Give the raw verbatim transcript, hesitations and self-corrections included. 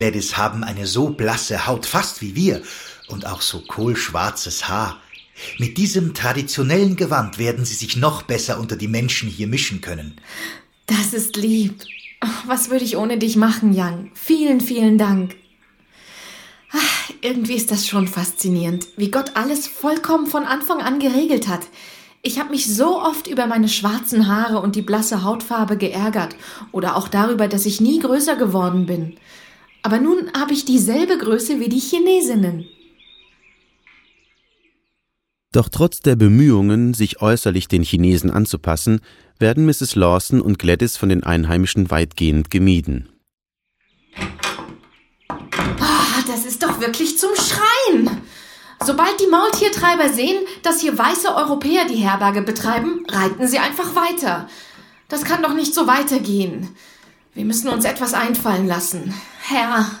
Gladys haben eine so blasse Haut, fast wie wir, und auch so kohlschwarzes Haar. Mit diesem traditionellen Gewand werden sie sich noch besser unter die Menschen hier mischen können. Das ist lieb. Was würde ich ohne dich machen, Young? Vielen, vielen Dank. Ach, irgendwie ist das schon faszinierend, wie Gott alles vollkommen von Anfang an geregelt hat. Ich habe mich so oft über meine schwarzen Haare und die blasse Hautfarbe geärgert oder auch darüber, dass ich nie größer geworden bin. Aber nun habe ich dieselbe Größe wie die Chinesinnen. Doch trotz der Bemühungen, sich äußerlich den Chinesen anzupassen, werden Misses Lawson und Gladys von den Einheimischen weitgehend gemieden. Oh, das ist doch wirklich zum Schreien! Sobald die Maultiertreiber sehen, dass hier weiße Europäer die Herberge betreiben, reiten sie einfach weiter. Das kann doch nicht so weitergehen. Wir müssen uns etwas einfallen lassen. Herr...